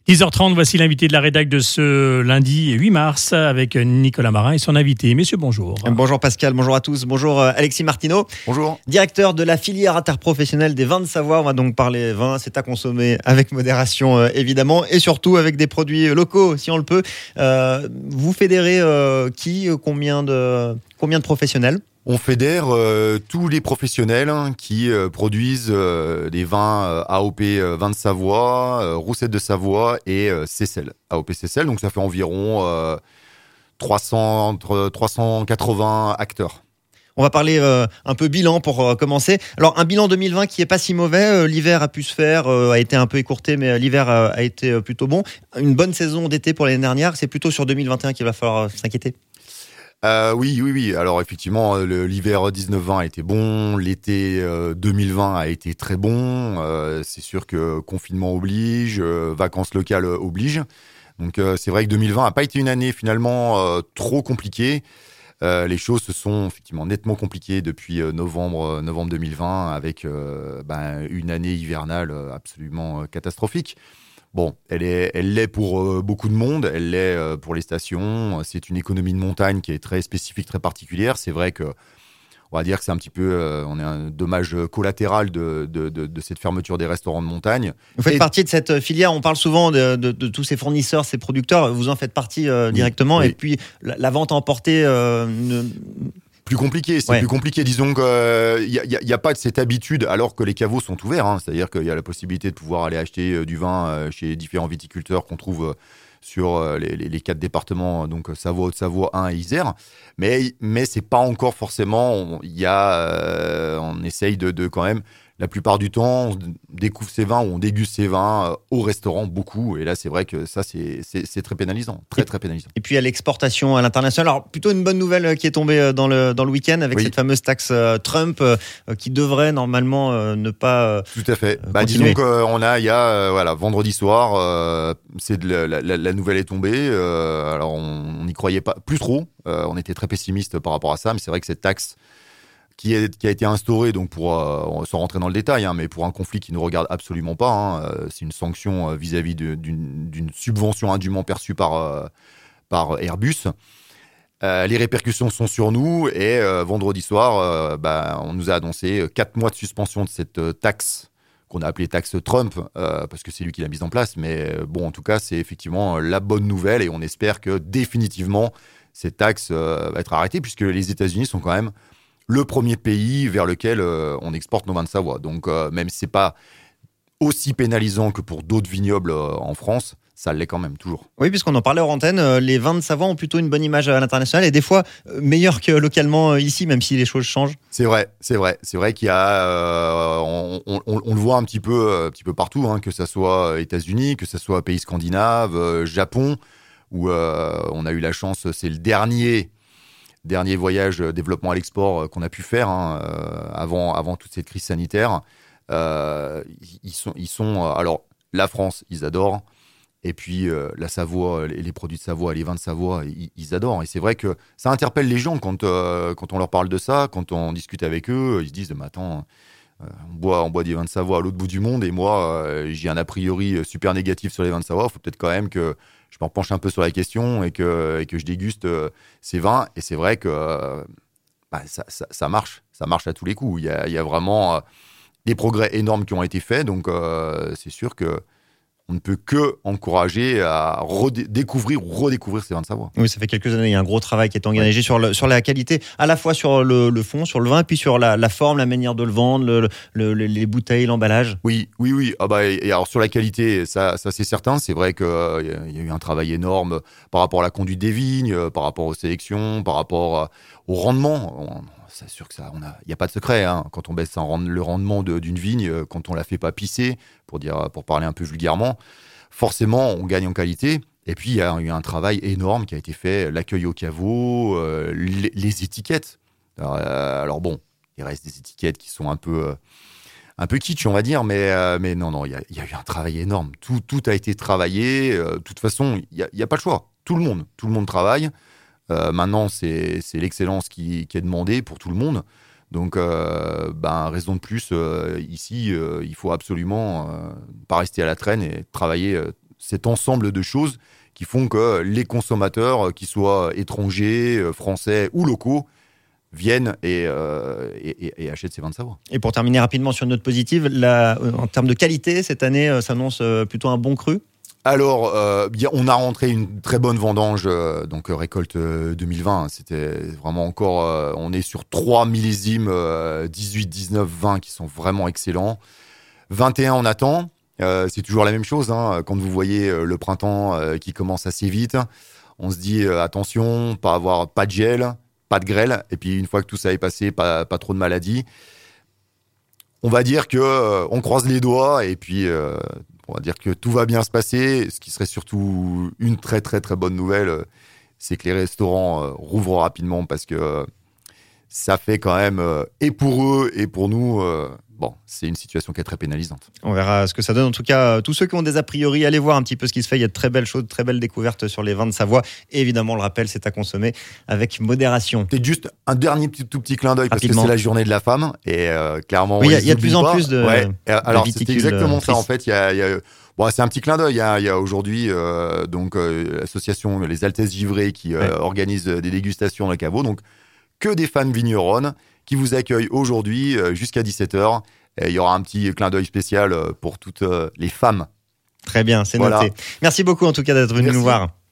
10h30, voici l'invité de la rédac de ce lundi 8 mars avec Nicolas Marin et son invité. Messieurs, bonjour. Bonjour Pascal, bonjour à tous. Bonjour Alexis Martineau. Bonjour. Directeur de la filière interprofessionnelle des vins de Savoie. On va donc parler vin, c'est à consommer avec modération évidemment et surtout avec des produits locaux si on le peut. Vous fédérez combien de professionnels ? On fédère tous les professionnels qui produisent des vins AOP vins de Savoie, Roussette de Savoie et Seyssel. AOP Seyssel, donc ça fait environ 380 acteurs. On va parler un peu bilan pour commencer. Alors un bilan 2020 qui est pas si mauvais. L'hiver a pu se faire, a été un peu écourté, mais l'hiver a été plutôt bon. Une bonne saison d'été pour l'année dernière. C'est plutôt sur 2021 qu'il va falloir s'inquiéter. Oui. Alors effectivement, l'hiver 19-20 a été bon, l'été 2020 a été très bon. C'est sûr que confinement oblige, vacances locales oblige. Donc c'est vrai que 2020 n'a pas été une année finalement trop compliquée. Les choses se sont effectivement nettement compliquées depuis novembre 2020 avec une année hivernale absolument catastrophique. Bon, elle l'est pour beaucoup de monde, elle l'est pour les stations. C'est une économie de montagne qui est très spécifique, très particulière. C'est vrai que, on va dire que c'est un petit peu, on est un dommage collatéral de cette fermeture des restaurants de montagne. Vous faites partie de cette filière. On parle souvent de tous ces fournisseurs, ces producteurs. Vous en faites partie directement. Oui. Et puis la vente à emporter. Plus compliqué, plus compliqué. Disons qu'il n'y a pas de cette habitude, alors que les caveaux sont ouverts. C'est-à-dire qu'il y a la possibilité de pouvoir aller acheter du vin chez différents viticulteurs qu'on trouve sur les 4 départements, donc Savoie, Haute-Savoie, Ain et Isère. Mais c'est pas encore forcément. On essaye de quand même. La plupart du temps, on découvre ces vins ou on déguste ces vins au restaurant beaucoup. Et là, c'est vrai que ça, c'est très pénalisant. Très pénalisant. Et puis, à l'exportation à l'international. Alors, plutôt une bonne nouvelle qui est tombée dans le week-end avec cette fameuse taxe Trump qui devrait normalement ne pas Tout à fait. Disons qu'on a, vendredi soir, la nouvelle est tombée. Alors, on n'y croyait pas plus trop. On était très pessimiste par rapport à ça. Mais c'est vrai que cette taxe qui a été instauré, donc sans rentrer dans le détail, mais pour un conflit qui ne nous regarde absolument pas. C'est une sanction vis-à-vis d'une subvention indûment perçue par Airbus. Les répercussions sont sur nous et vendredi soir, on nous a annoncé 4 mois de suspension de cette taxe qu'on a appelée taxe Trump, parce que c'est lui qui l'a mise en place. Mais bon, en tout cas, c'est effectivement la bonne nouvelle et on espère que définitivement, cette taxe va être arrêtée puisque les États-Unis sont quand même le premier pays vers lequel on exporte nos vins de Savoie. Donc, même si ce n'est pas aussi pénalisant que pour d'autres vignobles en France, ça l'est quand même, toujours. Oui, puisqu'on en parlait hors antenne, les vins de Savoie ont plutôt une bonne image à l'international et des fois meilleurs que localement ici, même si les choses changent. C'est vrai qu'il y a, on le voit un petit peu partout, que ce soit États-Unis, que ce soit pays scandinaves, Japon, où on a eu la chance, c'est le dernier voyage développement à l'export qu'on a pu faire avant toute cette crise sanitaire. Ils sont alors la France, ils adorent. Et puis la Savoie, les produits de Savoie, les vins de Savoie, ils adorent. Et c'est vrai que ça interpelle les gens quand on leur parle de ça, quand on discute avec eux. Ils se disent, mais attends, on boit des vins de Savoie à l'autre bout du monde et moi, j'ai un a priori super négatif sur les vins de Savoie. Il faut peut-être quand même que je me penche un peu sur la question et que je déguste ces vins. Et c'est vrai que ça marche. Ça marche à tous les coups. Il y a vraiment des progrès énormes qui ont été faits. Donc, c'est sûr que on ne peut que encourager à redécouvrir ces vins de Savoie. Oui, ça fait quelques années, il y a un gros travail qui est engagé sur la qualité, à la fois sur le fond, sur le vin, puis sur la forme, la manière de le vendre, les bouteilles, l'emballage. Oui. Et alors sur la qualité, ça c'est certain. C'est vrai qu'il y a eu un travail énorme par rapport à la conduite des vignes, par rapport aux sélections, par rapport au rendement. C'est sûr que il n'y a pas de secret. Quand on baisse le rendement d'une vigne, quand on la fait pas pisser, pour parler un peu vulgairement, forcément, on gagne en qualité. Et puis, il y a eu un travail énorme qui a été fait, l'accueil au caveau, les étiquettes. Alors bon, il reste des étiquettes qui sont un peu kitsch, on va dire, mais non, il y a eu un travail énorme. Tout a été travaillé. De toute façon, il n'y a pas le choix. Tout le monde travaille. Maintenant, c'est l'excellence qui est demandée pour tout le monde. Donc, raison de plus, ici, il faut absolument pas rester à la traîne et travailler cet ensemble de choses qui font que les consommateurs, qu'ils soient étrangers, français ou locaux, viennent et achètent ces vins de Savoie. Et pour terminer rapidement sur une note positive, en termes de qualité, cette année s'annonce plutôt un bon cru. Alors, on a rentré une très bonne vendange, donc récolte 2020. C'était vraiment encore, on est sur 3 millésimes 18, 19, 20 qui sont vraiment excellents. 21 on attend. C'est toujours la même chose. Quand vous voyez le printemps qui commence assez vite, on se dit attention, pas de gel, pas de grêle. Et puis une fois que tout ça est passé, pas trop de maladies. On va dire que on croise les doigts et puis on va dire que tout va bien se passer. Ce qui serait surtout une très très très bonne nouvelle, c'est que les restaurants rouvrent rapidement parce que ça fait quand même et pour eux et pour nous. C'est une situation qui est très pénalisante. On verra ce que ça donne. En tout cas, tous ceux qui ont des a priori, allez voir un petit peu ce qui se fait. Il y a de très belles choses, de très belles découvertes sur les vins de Savoie. Et évidemment, on le rappelle, c'est à consommer avec modération. C'est juste un dernier tout petit clin d'œil parce que c'est la journée de la femme. Et clairement, oui, il y a de plus en plus de alors, c'est exactement ça. En fait, c'est un petit clin d'œil. Il y a aujourd'hui l'association Les Altesses Givrées qui organise des dégustations dans le caveau. Donc, que des femmes vigneronnes qui vous accueille aujourd'hui jusqu'à 17h. Et il y aura un petit clin d'œil spécial pour toutes les femmes. Très bien, c'est noté. Merci beaucoup en tout cas d'être venu nous voir.